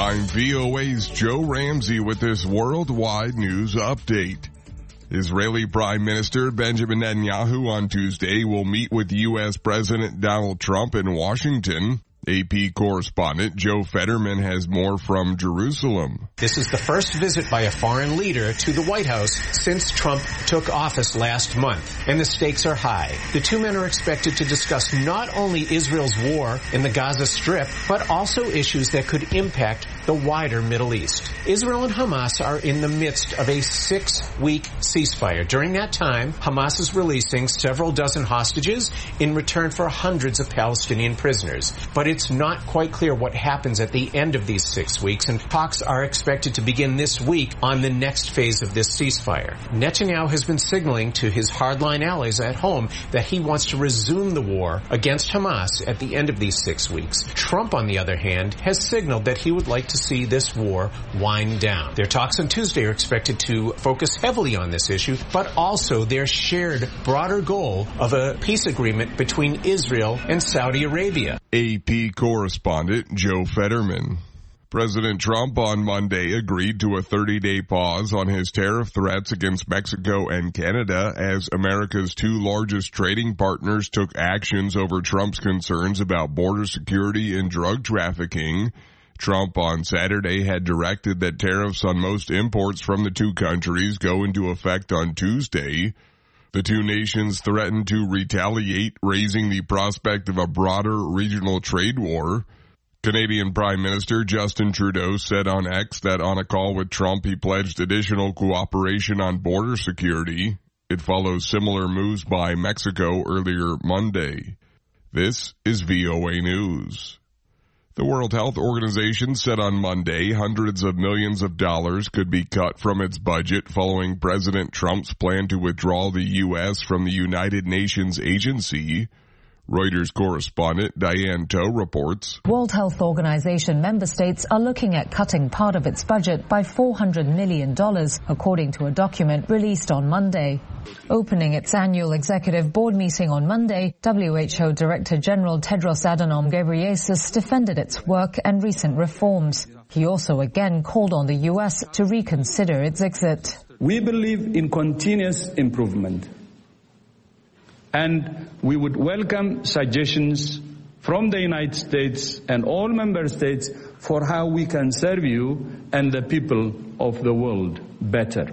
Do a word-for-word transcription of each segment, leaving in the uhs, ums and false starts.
I'm V O A's Joe Ramsey with this worldwide news update. Israeli Prime Minister Benjamin Netanyahu on Tuesday will meet with U S President Donald Trump in Washington. A P correspondent Joe Fetterman has more from Jerusalem. This is the first visit by a foreign leader to the White House since Trump took office last month, and the stakes are high. The two men are expected to discuss not only Israel's war in the Gaza Strip, but also issues that could impact the wider Middle East. Israel and Hamas are in the midst of a six-week ceasefire. During that time, Hamas is releasing several dozen hostages in return for hundreds of Palestinian prisoners. But it's not quite clear what happens at the end of these six weeks, and talks are expected to begin this week on the next phase of this ceasefire. Netanyahu has been signaling to his hardline allies at home that he wants to resume the war against Hamas at the end of these six weeks. Trump, on the other hand, has signaled that he would like to see this war wind down. Their talks on Tuesday are expected to focus heavily on this issue, but also their shared broader goal of a peace agreement between Israel and Saudi Arabia. A P correspondent Joe Fetterman. President Trump on Monday agreed to a thirty-day pause on his tariff threats against Mexico and Canada as America's two largest trading partners took actions over Trump's concerns about border security and drug trafficking. Trump on Saturday had directed that tariffs on most imports from the two countries go into effect on Tuesday. The two nations threatened to retaliate, raising the prospect of a broader regional trade war. Canadian Prime Minister Justin Trudeau said on X that on a call with Trump he pledged additional cooperation on border security. It follows similar moves by Mexico earlier Monday. This is V O A News. The World Health Organization said on Monday hundreds of millions of dollars could be cut from its budget following President Trump's plan to withdraw the U S from the United Nations agency. Reuters correspondent Diane Toh reports. World Health Organization member states are looking at cutting part of its budget by four hundred million dollars, according to a document released on Monday. Opening its annual executive board meeting on Monday, W H O Director General Tedros Adhanom Ghebreyesus defended its work and recent reforms. He also again called on the U S to reconsider its exit. We believe in continuous improvement, and we would welcome suggestions from the United States and all member states for how we can serve you and the people of the world better.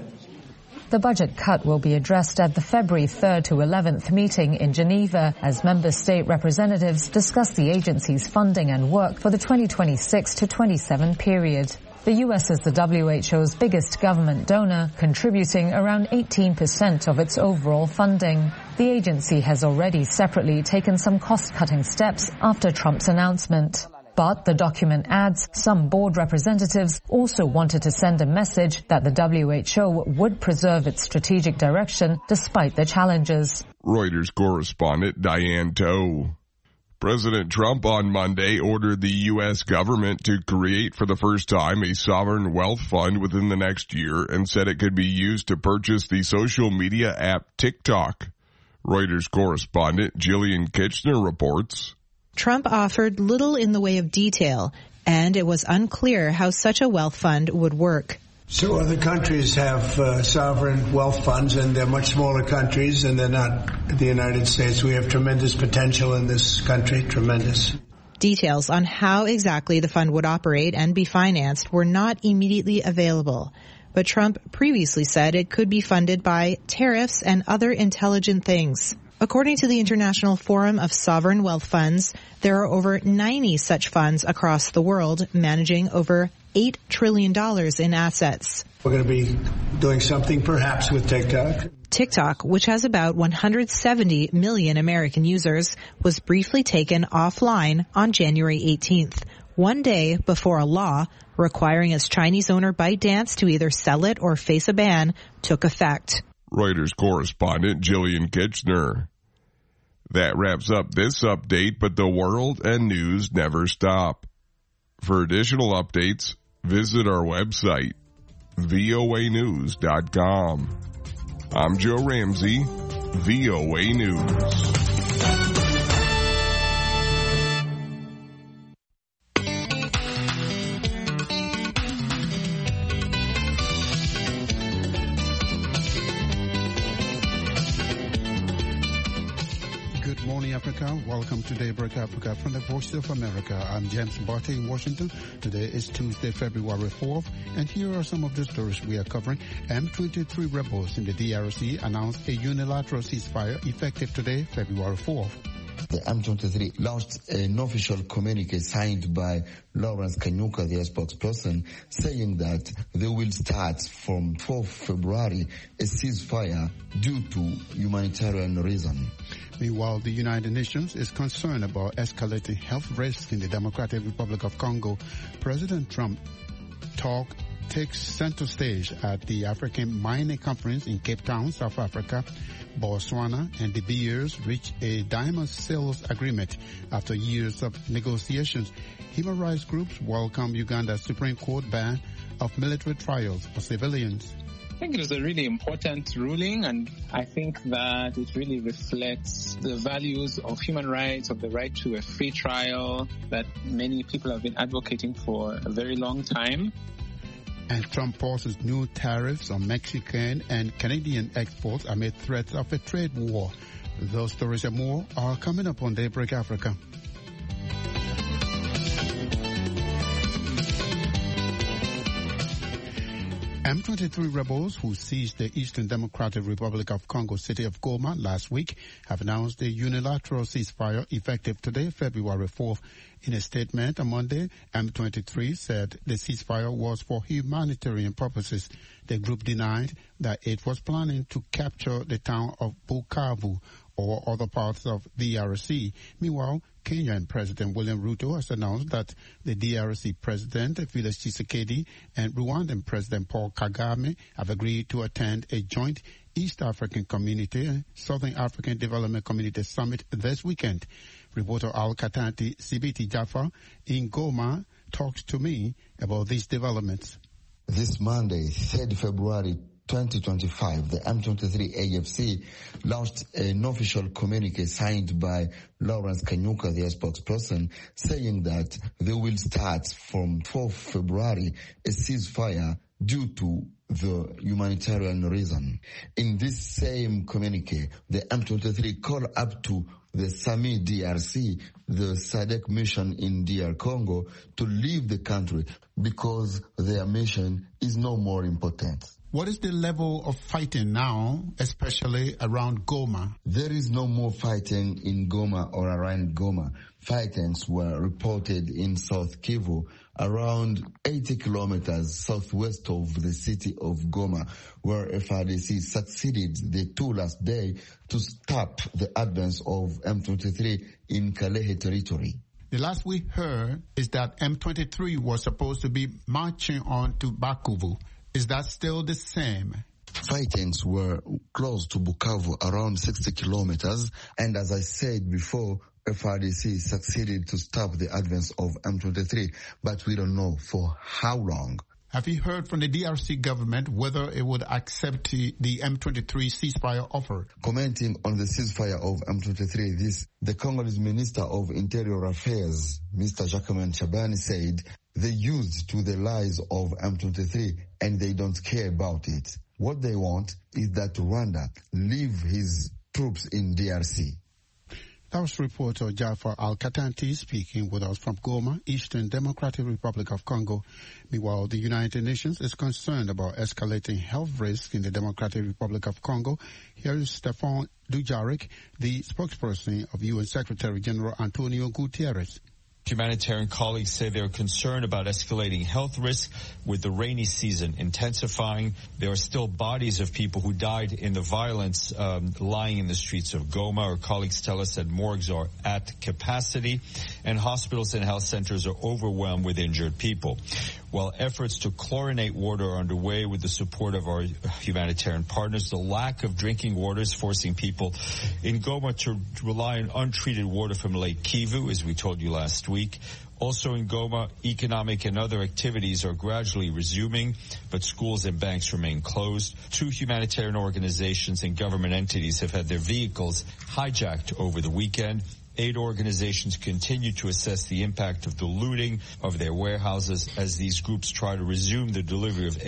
The budget cut will be addressed at the February third to eleventh meeting in Geneva as member state representatives discuss the agency's funding and work for the twenty twenty-six to twenty-seven period. The U S is the W H O's biggest government donor, contributing around eighteen percent of its overall funding. The agency has already separately taken some cost-cutting steps after Trump's announcement. But the document adds some board representatives also wanted to send a message that the W H O would preserve its strategic direction despite the challenges. Reuters correspondent Diane Toh. President Trump on Monday ordered the U S government to create for the first time a sovereign wealth fund within the next year and said it could be used to purchase the social media app TikTok. Reuters correspondent Jillian Kitchener reports. Trump offered little in the way of detail, and it was unclear how such a wealth fund would work. So other countries have uh, sovereign wealth funds, and they're much smaller countries, and they're not the United States. We have tremendous potential in this country, tremendous. Details on how exactly the fund would operate and be financed were not immediately available, but Trump previously said it could be funded by tariffs and other intelligent things. According to the International Forum of Sovereign Wealth Funds, there are over ninety such funds across the world managing over eight trillion dollars in assets. We're going to be doing something perhaps with TikTok. TikTok, which has about one hundred seventy million American users, was briefly taken offline on January eighteenth, one day before a law requiring its Chinese owner ByteDance to either sell it or face a ban took effect. Reuters correspondent Jillian Kitchener. That wraps up this update, but the world and news never stop. For additional updates, visit our website, V O A news dot com. I'm Joe Ramsey, V O A News. morning, Africa. Welcome to Daybreak Africa from the Voice of America. I'm James Barty in Washington. Today is Tuesday, February fourth, and here are some of the stories we are covering. M twenty-three rebels in the D R C announced a unilateral ceasefire effective today, February fourth. The M twenty-three launched an official communique signed by Lawrence Kanyuka, their spokesperson, saying that they will start from fourth of February a ceasefire due to humanitarian reason. Meanwhile, the United Nations is concerned about escalating health risks in the Democratic Republic of Congo. President Trump talk takes center stage at the African Mining Conference in Cape Town, South Africa. Botswana and De Beers reached a diamond sales agreement after years of negotiations. Human rights groups welcome Uganda's Supreme Court ban of military trials for civilians. I think it is a really important ruling, and I think that it really reflects the values of human rights, of the right to a free trial that many people have been advocating for a very long time. And Trump forces new tariffs on Mexican and Canadian exports amid threats of a trade war. Those stories and more are coming up on Daybreak Africa. M twenty-three rebels who seized the Eastern Democratic Republic of Congo city of Goma last week have announced a unilateral ceasefire effective today, February fourth. In a statement on Monday, M twenty-three said the ceasefire was for humanitarian purposes. The group denied that it was planning to capture the town of Bukavu or other parts of the D R C. Meanwhile, Kenyan President William Ruto has announced that the D R C President Felix Tshisekedi and Rwandan President Paul Kagame have agreed to attend a joint East African Community, Southern African Development Community Summit this weekend. Reporter Al Katanti Sibiti Jaffa in Goma talks to me about these developments. This Monday, third of February twenty twenty-five, the M twenty-three A F C launched an official communique signed by Lawrence Kanyuka, their spokesperson, saying that they will start from fourth of February a ceasefire due to the humanitarian reason. In this same communique, the M twenty-three called up to the SAMI D R C, the S A D C mission in D R Congo, to leave the country because their mission is no more important. What is the level of fighting now, especially around Goma? There is no more fighting in Goma or around Goma. Fightings were reported in South Kivu, around eighty kilometers southwest of the city of Goma, where F A R D C succeeded the two last day to stop the advance of M twenty-three in Kalehe territory. The last we heard is that M twenty-three was supposed to be marching on to Bukavu. Is that still the same? Fightings were close to Bukavu, around sixty kilometers, and as I said before, F A R D C succeeded to stop the advance of M twenty-three, but we don't know for how long. Have you heard from the D R C government whether it would accept the, the M twenty-three ceasefire offer? Commenting on the ceasefire of M twenty-three, this, the Congolese Minister of Interior Affairs, Mister Jacquemain Chabani, said they used to the lies of M twenty-three and they don't care about it. What they want is that Rwanda leave his troops in D R C. That was reporter Jafar Al-Katanti speaking with us from Goma, Eastern Democratic Republic of Congo. Meanwhile, the United Nations is concerned about escalating health risks in the Democratic Republic of Congo. Here is Stefan Dujarric, the spokesperson of U N Secretary General Antonio Guterres. Humanitarian colleagues say they're concerned about escalating health risks with the rainy season intensifying. There are still bodies of people who died in the violence um, lying in the streets of Goma. Our colleagues tell us that morgues are at capacity and hospitals and health centers are overwhelmed with injured people. While efforts to chlorinate water are underway with the support of our humanitarian partners, the lack of drinking water is forcing people in Goma to rely on untreated water from Lake Kivu, as we told you last week. Also in Goma, economic and other activities are gradually resuming, but schools and banks remain closed. Two humanitarian organizations and government entities have had their vehicles hijacked over the weekend. Aid organizations continue to assess the impact of the looting of their warehouses as these groups try to resume the delivery of aid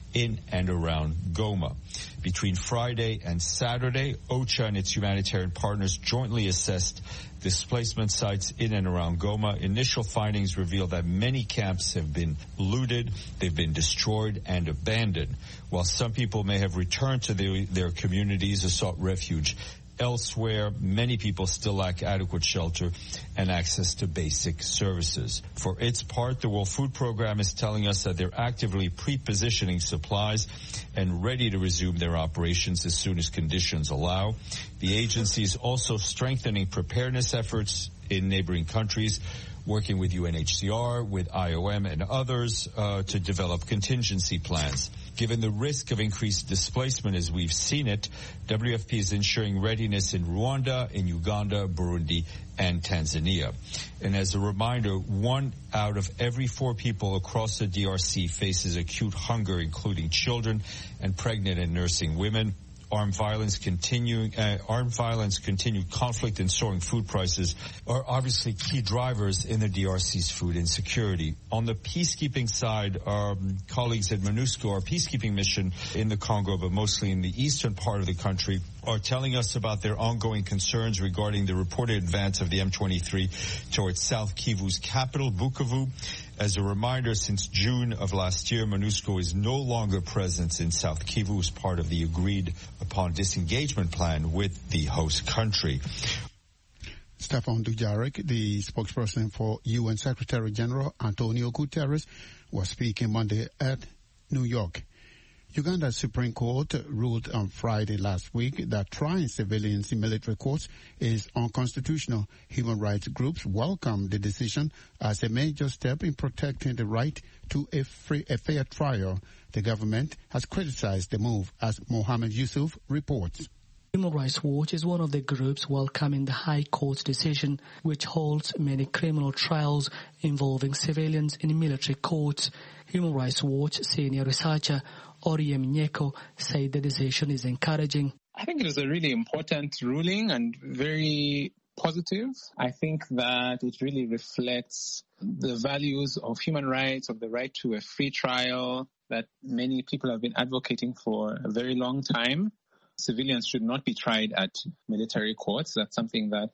in and around Goma. Between Friday and Saturday, OCHA and its humanitarian partners jointly assessed displacement sites in and around Goma. Initial findings reveal that many camps have been looted, they've been destroyed and abandoned. While some people may have returned to their, their communities or sought refuge elsewhere, many people still lack adequate shelter and access to basic services. For its part, the World Food Program is telling us that they're actively pre-positioning supplies and ready to resume their operations as soon as conditions allow. The agency is also strengthening preparedness efforts in neighboring countries, working with U N H C R, with I O M and others uh, to develop contingency plans. Given the risk of increased displacement as we've seen it, W F P is ensuring readiness in Rwanda, in Uganda, Burundi, and Tanzania. And as a reminder, one out of every four people across the D R C faces acute hunger, including children and pregnant and nursing women. Armed violence, continuing, uh, armed violence, continued conflict, and soaring food prices are obviously key drivers in the D R C's food insecurity. On the peacekeeping side, our colleagues at MONUSCO, our peacekeeping mission in the Congo, but mostly in the eastern part of the country, are telling us about their ongoing concerns regarding the reported advance of the M twenty-three towards South Kivu's capital, Bukavu. As a reminder, since June of last year, MONUSCO is no longer present in South Kivu as part of the agreed upon disengagement plan with the host country. Stefan Dujarric, the spokesperson for U N Secretary General Antonio Guterres, was speaking Monday at New York. Uganda's Supreme Court ruled on Friday last week that trying civilians in military courts is unconstitutional. Human rights groups welcome the decision as a major step in protecting the right to a free, a fair trial. The government has criticized the move, as Mohammed Yusuf reports. Human Rights Watch is one of the groups welcoming the High Court's decision, which holds many criminal trials involving civilians in military courts. Human Rights Watch senior researcher Oriem Nyeko said the decision is encouraging. I think it is a really important ruling and very positive. I think that it really reflects the values of human rights, of the right to a free trial that many people have been advocating for a very long time. Civilians should not be tried at military courts. That's something that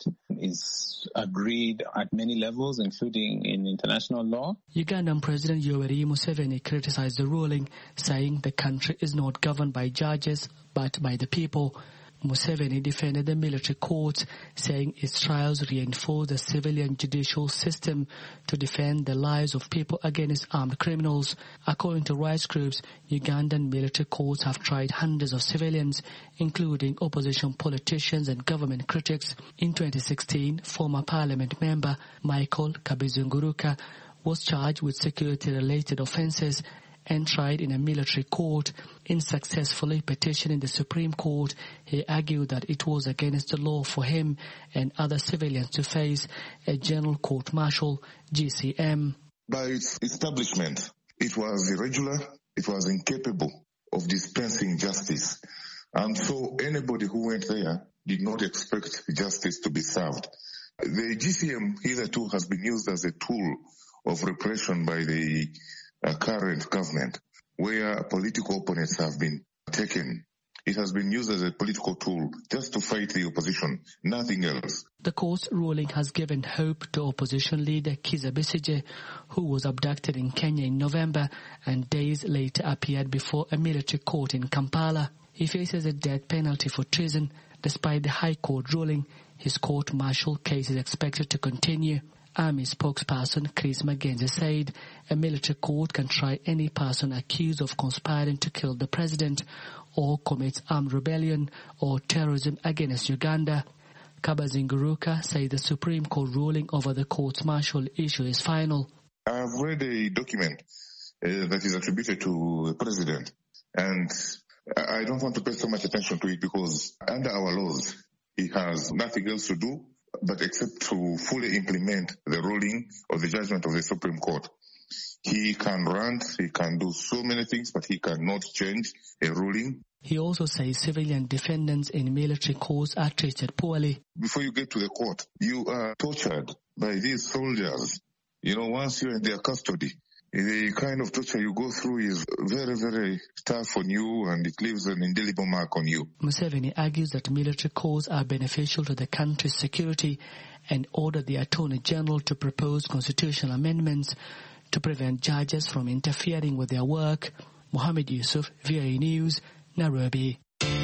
is agreed at many levels, including in international law. Ugandan President Yoweri Museveni criticized the ruling, saying the country is not governed by judges, but by the people. Museveni defended the military courts, saying its trials reinforce the civilian judicial system to defend the lives of people against armed criminals. According to rights groups, Ugandan military courts have tried hundreds of civilians, including opposition politicians and government critics. In twenty sixteen, former parliament member Michael Kabizunguruka was charged with security-related offences and tried in a military court. In successfully petitioning the Supreme Court, he argued that it was against the law for him and other civilians to face a general court-martial, G C M. By its establishment, it was irregular, it was incapable of dispensing justice. And so anybody who went there did not expect justice to be served. The G C M hitherto has been used as a tool of repression by the uh, current government, where political opponents have been taken. It has been used as a political tool just to fight the opposition, nothing else. The court's ruling has given hope to opposition leader Kizza Besigye, who was abducted in Kenya in November and days later appeared before a military court in Kampala. He faces a death penalty for treason. Despite the High Court ruling, his court-martial case is expected to continue. Army spokesperson Chris Magenzi said a military court can try any person accused of conspiring to kill the president or commit armed rebellion or terrorism against Uganda. Kabazinguruka said the Supreme Court ruling over the court-martial issue is final. I have read a document uh, that is attributed to the president, and I don't want to pay so much attention to it because under our laws, he has nothing else to do but except to fully implement the ruling of the judgment of the Supreme Court. He can rant, he can do so many things, but he cannot change a ruling. He also says civilian defendants in military courts are treated poorly. Before you get to the court, you are tortured by these soldiers. You know, once you're in their custody, The kind of torture you go through is very, very tough on you, and it leaves an indelible mark on you. Museveni argues that military coups are beneficial to the country's security and ordered the Attorney General to propose constitutional amendments to prevent judges from interfering with their work. Mohammed Yusuf, V O A News, Nairobi.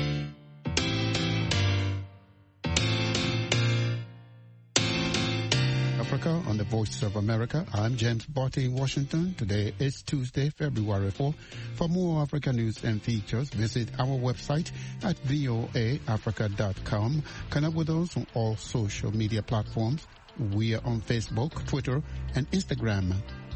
Africa on the Voice of America. I'm James Barty in Washington. Today is Tuesday, February fourth. For more Africa news and features, visit our website at voa africa dot com. Connect with us on all social media platforms. We are on Facebook, Twitter, and Instagram.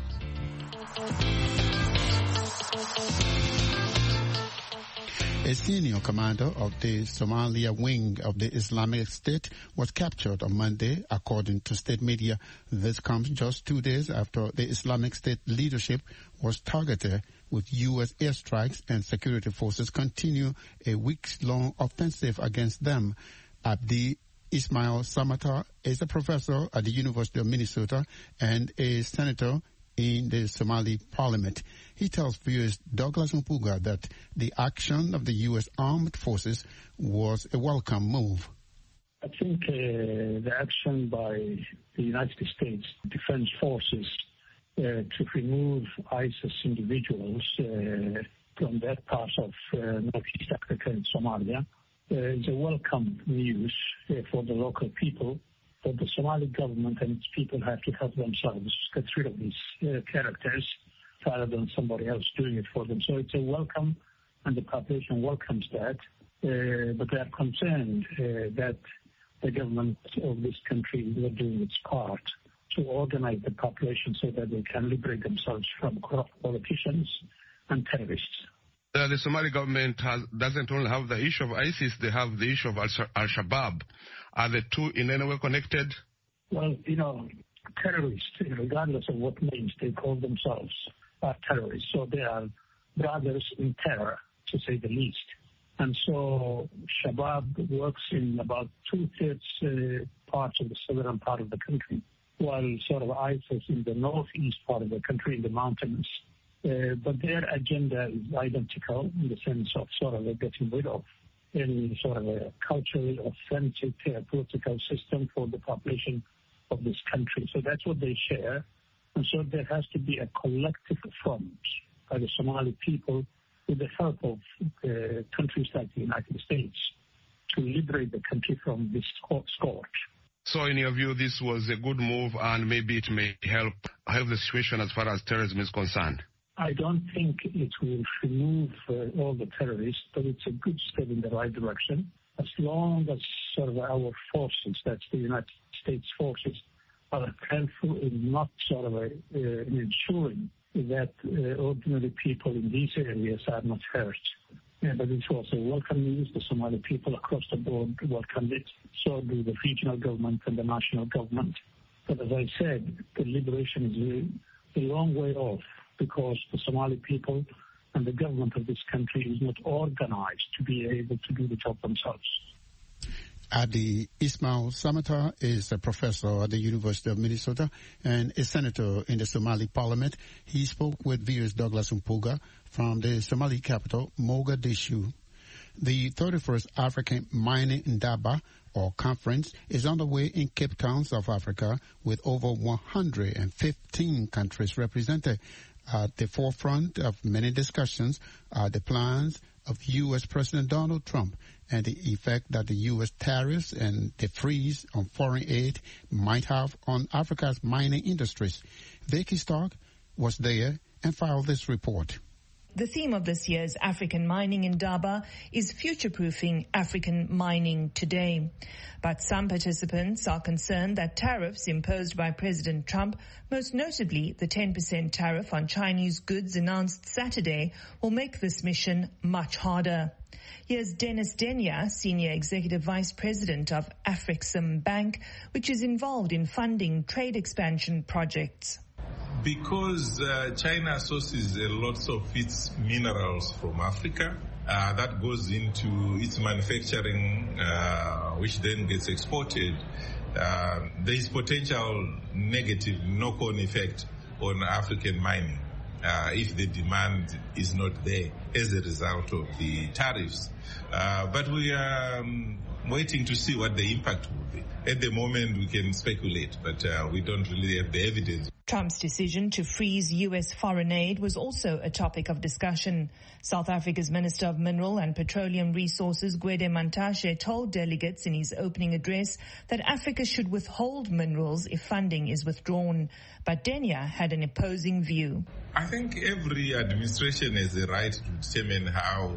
A senior commander of the Somalia wing of the Islamic State was captured on Monday, according to state media. This comes just two days after the Islamic State leadership was targeted with U S airstrikes, and security forces continue a weeks-long offensive against them. Abdi Ismail Samata is a professor at the University of Minnesota and a senator in the Somali parliament. He tells viewers Douglas Mpuga that the action of the U S armed forces was a welcome move. I think uh, the action by the United States Defense Forces uh, to remove ISIS individuals uh, from that part of uh, Northeast Africa and Somalia uh, is a welcome news uh, for the local people. But the Somali government and its people have to help themselves get rid of these uh, characters rather than somebody else doing it for them. So it's a welcome, and the population welcomes that. Uh, but they are concerned uh, that the government of this country is not doing its part to organize the population so that they can liberate themselves from corrupt politicians and terrorists. Uh, the Somali government has, doesn't only have the issue of ISIS, they have the issue of Al-Shabaab. Are the two in any way connected? Well, you know, terrorists, regardless of what names they call themselves, are terrorists. So they are brothers in terror, to say the least. And so Shabaab works in about two-thirds uh, parts of the southern part of the country, while sort of ISIS in the northeast part of the country, in the mountains. Uh, but their agenda is identical in the sense of sort of getting rid of any sort of a culturally authentic uh, political system for the population of this country. So that's what they share. And so there has to be a collective front by the Somali people with the help of uh, countries like the United States to liberate the country from this scourge. So in your view, this was a good move, and maybe it may help help the situation as far as terrorism is concerned? I don't think it will remove uh, all the terrorists, but it's a good step in the right direction. As long as sort of our forces, that's the United States forces, are helpful in not sort of a, uh, in ensuring that uh, ordinary people in these areas are not hurt. Yeah, but it was a welcome news. The Somali people across the board welcomed it. So do the regional government and the national government. But as I said, the liberation is a, a long way off, because the Somali people and the government of this country is not organized to be able to do the job themselves. Adi Ismail Samata is a professor at the University of Minnesota and a senator in the Somali parliament. He spoke with V O A's Douglas Mpuga from the Somali capital, Mogadishu. The thirty-first African Mining Indaba, or conference, is underway in Cape Town, South Africa, with over one hundred fifteen countries represented. At the forefront of many discussions are the plans of U S President Donald Trump and the effect that the U S tariffs and the freeze on foreign aid might have on Africa's mining industries. Vicky Stark was there and filed this report. The theme of this year's African Mining Indaba is future-proofing African mining today. But some participants are concerned that tariffs imposed by President Trump, most notably the ten percent tariff on Chinese goods announced Saturday, will make this mission much harder. Here's Dennis Denya, Senior Executive Vice President of Afrixim Bank, which is involved in funding trade expansion projects. Because uh, China sources a lot of its minerals from Africa, uh, that goes into its manufacturing, uh, which then gets exported. Uh, there is potential negative knock-on effect on African mining. uh, if the demand is not there as a result of the tariffs. Uh, but we are um, waiting to see what the impact will be. At the moment, we can speculate, but uh, we don't really have the evidence. Trump's decision to freeze U S foreign aid was also a topic of discussion. South Africa's Minister of Mineral and Petroleum Resources, Gwede Mantashe, told delegates in his opening address that Africa should withhold minerals if funding is withdrawn. But Denia had an opposing view. I think every administration has a right to determine how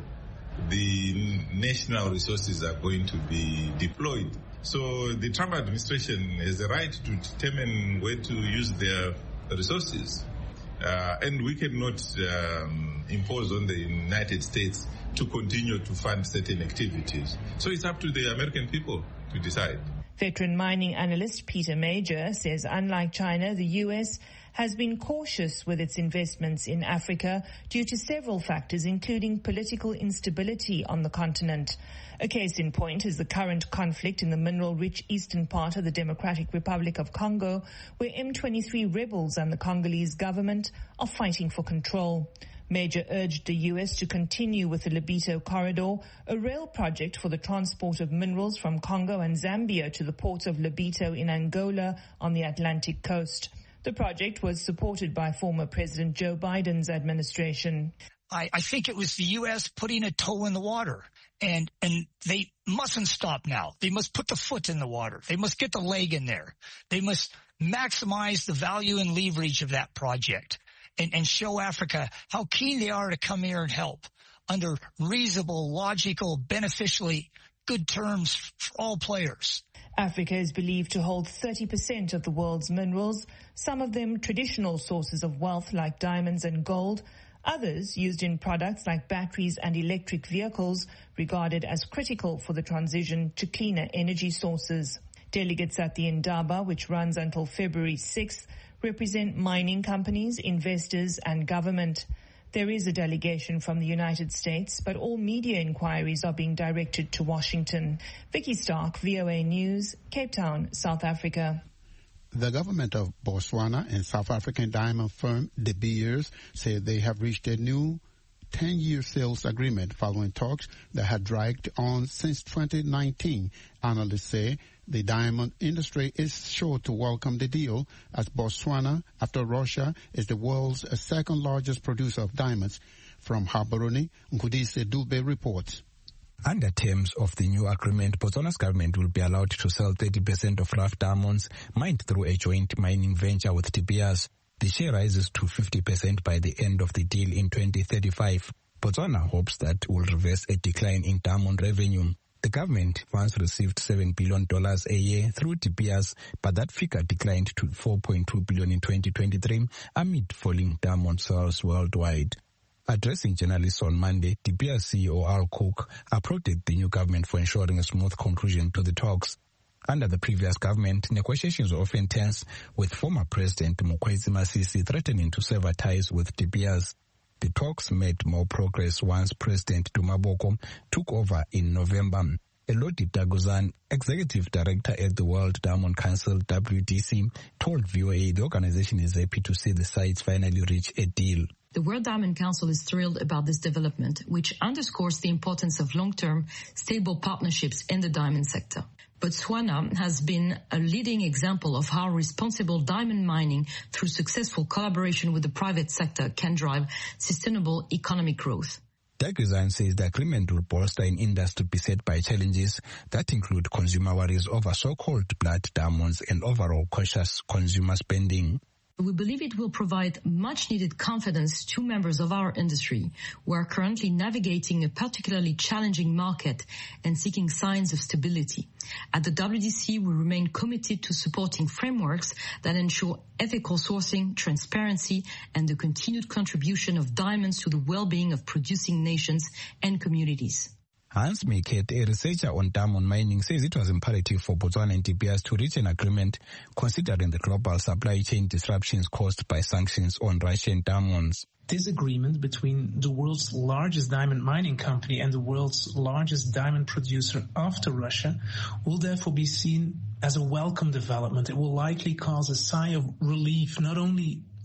the national resources are going to be deployed. So the Trump administration has a right to determine where to use their resources. Uh, and we cannot um, impose on the United States to continue to fund certain activities. So it's up to the American people to decide. Veteran mining analyst Peter Major says unlike China, the U S has been cautious with its investments in Africa due to several factors, including political instability on the continent. A case in point is the current conflict in the mineral-rich eastern part of the Democratic Republic of Congo, where M twenty-three rebels and the Congolese government are fighting for control. Major urged the U S to continue with the Lobito Corridor, a rail project for the transport of minerals from Congo and Zambia to the port of Lobito in Angola on the Atlantic coast. The project was supported by former President Joe Biden's administration. I, I think it was the U S putting a toe in the water, and and they mustn't stop now. They must put the foot in the water. They must get the leg in there. They must maximize the value and leverage of that project and, and show Africa how keen they are to come here and help under reasonable, logical, beneficially good terms for all players. Africa is believed to hold thirty percent of the world's minerals, some of them traditional sources of wealth like diamonds and gold, others used in products like batteries and electric vehicles, regarded as critical for the transition to cleaner energy sources. Delegates at the Indaba, which runs until February sixth, represent mining companies, investors and government. There is a delegation from the United States, but all media inquiries are being directed to Washington. Vicky Stark, V O A News, Cape Town, South Africa. The government of Botswana and South African diamond firm De Beers say they have reached a new ten-year sales agreement following talks that had dragged on since twenty nineteen. Analysts say the diamond industry is sure to welcome the deal, as Botswana, after Russia, is the world's second largest producer of diamonds. From Gaborone, Nkudise Dube reports. Under terms of the new agreement, Botswana's government will be allowed to sell thirty percent of rough diamonds mined through a joint mining venture with De Beers. The share rises to fifty percent by the end of the deal in twenty thirty-five. Botswana hopes that will reverse a decline in diamond revenue. The government once received seven billion dollars a year through De Beers, but that figure declined to four point two billion dollars in twenty twenty-three amid falling diamond sales worldwide. Addressing journalists on Monday, De Beers C E O Al Cook applauded the new government for ensuring a smooth conclusion to the talks. Under the previous government, negotiations were often tense, with former President Mokgweetsi Masisi threatening to sever ties with De Beers. The talks made more progress once President Duma Boko took over in November. Elodie Daguzan, executive director at the World Diamond Council W D C, told V O A the organization is happy to see the sides finally reach a deal. The World Diamond Council is thrilled about this development, which underscores the importance of long-term, stable partnerships in the diamond sector. Botswana has been a leading example of how responsible diamond mining through successful collaboration with the private sector can drive sustainable economic growth. Daguzan says the agreement will bolster an industry beset by challenges that include consumer worries over so-called blood diamonds and overall cautious consumer spending. We believe it will provide much-needed confidence to members of our industry who are currently navigating a particularly challenging market and seeking signs of stability. At the W D C, we remain committed to supporting frameworks that ensure ethical sourcing, transparency, and the continued contribution of diamonds to the well-being of producing nations and communities. Hans Meket, a researcher on diamond mining, says it was imperative for Botswana and De Beers to reach an agreement considering the global supply chain disruptions caused by sanctions on Russian diamonds. This agreement between the world's largest diamond mining company and the world's largest diamond producer after Russia will therefore be seen as a welcome development. It will likely cause a sigh of relief not only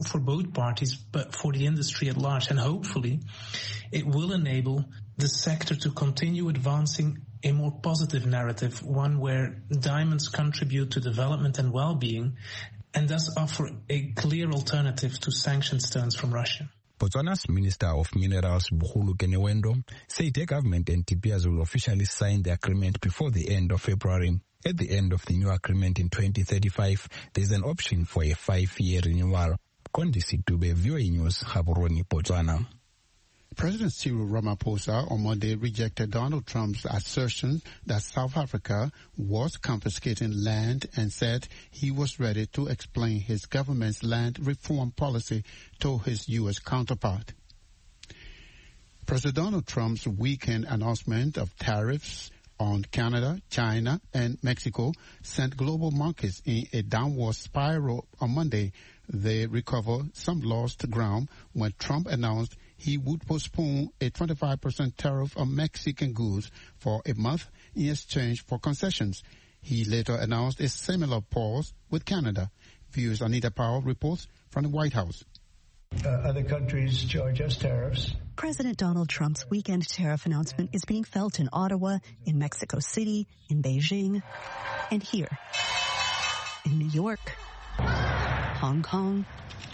for both parties, but for the industry at large. And hopefully it will enable the sector to continue advancing a more positive narrative, one where diamonds contribute to development and well-being, and thus offer a clear alternative to sanctioned stones from Russia. Botswana's Minister of Minerals, Bugulu Kenewendo, said the government and De Beers will officially sign the agreement before the end of February. At the end of the new agreement in twenty thirty-five, there is an option for a five-year renewal. Kondisi Dube, V O A News, Gaborone, Botswana. President Cyril Ramaphosa on Monday rejected Donald Trump's assertion that South Africa was confiscating land and said he was ready to explain his government's land reform policy to his U S counterpart. President Donald Trump's weekend announcement of tariffs on Canada, China, and Mexico sent global markets in a downward spiral on Monday. They recovered some lost ground when Trump announced he would postpone a twenty-five percent tariff on Mexican goods for a month in exchange for concessions. He later announced a similar pause with Canada. V O A's Anita Powell reports from the White House. Uh, other countries charge us tariffs. President Donald Trump's weekend tariff announcement is being felt in Ottawa, in Mexico City, in Beijing, and here, in New York, Hong Kong,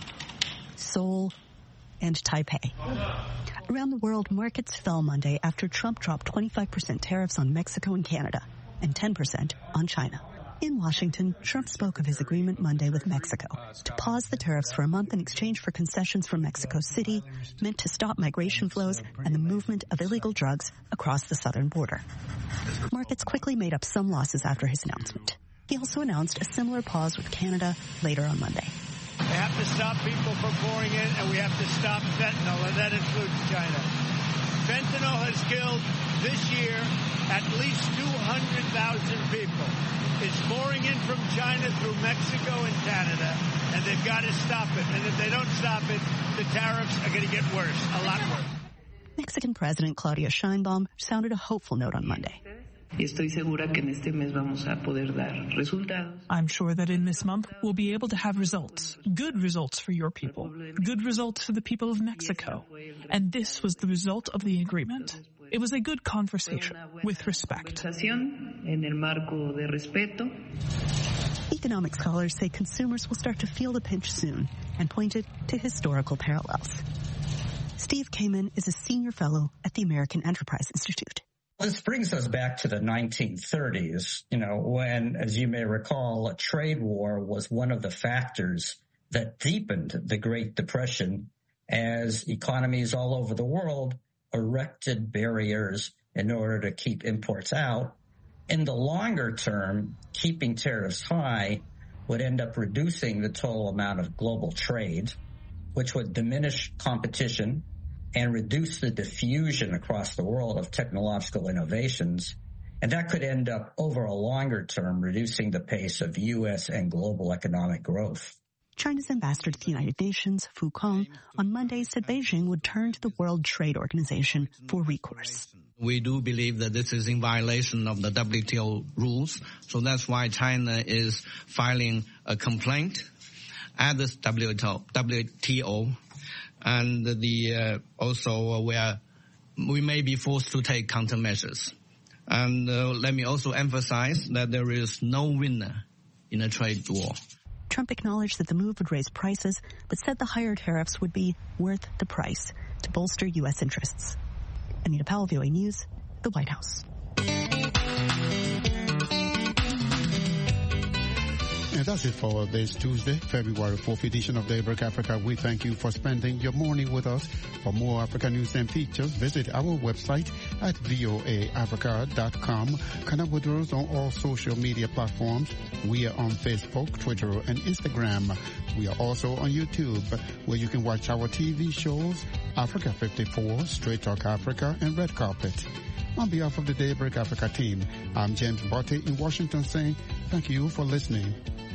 Seoul, and Taipei. Around the world, markets fell Monday after Trump dropped twenty-five percent tariffs on Mexico and Canada and ten percent on China. In Washington, Trump spoke of his agreement Monday with Mexico to pause the tariffs for a month in exchange for concessions from Mexico City, meant to stop migration flows and the movement of illegal drugs across the southern border. Markets quickly made up some losses after his announcement. He also announced a similar pause with Canada later on Monday. We have to stop people from pouring in, and we have to stop fentanyl, and that includes China. Fentanyl has killed this year at least two hundred thousand people. It's pouring in from China through Mexico and Canada, and they've got to stop it. And if they don't stop it, the tariffs are going to get worse, a lot worse. Mexican President Claudia Sheinbaum sounded a hopeful note on Monday. I'm sure that in this month we'll be able to have results, good results for your people, good results for the people of Mexico. And this was the result of the agreement. It was a good conversation with respect. Economic scholars say consumers will start to feel the pinch soon and pointed to historical parallels. Steve Kamen is a senior fellow at the American Enterprise Institute. This brings us back to the nineteen thirties, you know, when, as you may recall, a trade war was one of the factors that deepened the Great Depression as economies all over the world erected barriers in order to keep imports out. In the longer term, keeping tariffs high would end up reducing the total amount of global trade, which would diminish competition and reduce the diffusion across the world of technological innovations. And that could end up, over a longer term, reducing the pace of U S and global economic growth. China's ambassador to the United Nations, Fu Kong, on Monday said Beijing would turn to the World Trade Organization for recourse. We do believe that this is in violation of the W T O rules, so that's why China is filing a complaint at the W T O. And the uh, also uh, we are we may be forced to take countermeasures. And uh, let me also emphasize that there is no winner in a trade war. Trump acknowledged that the move would raise prices, but said the higher tariffs would be worth the price to bolster U S interests. Anita Powell, V O A News, the White House. And that's it for this Tuesday, February fourth edition of Daybreak Africa. We thank you for spending your morning with us. For more Africa news and features, visit our website at voa africa dot com. Connect with us on all social media platforms. We are on Facebook, Twitter, and Instagram. We are also on YouTube, where you can watch our T V shows, Africa fifty-four, Straight Talk Africa, and Red Carpet. On behalf of the Daybreak Africa team, I'm James Botte in Washington saying thank you for listening.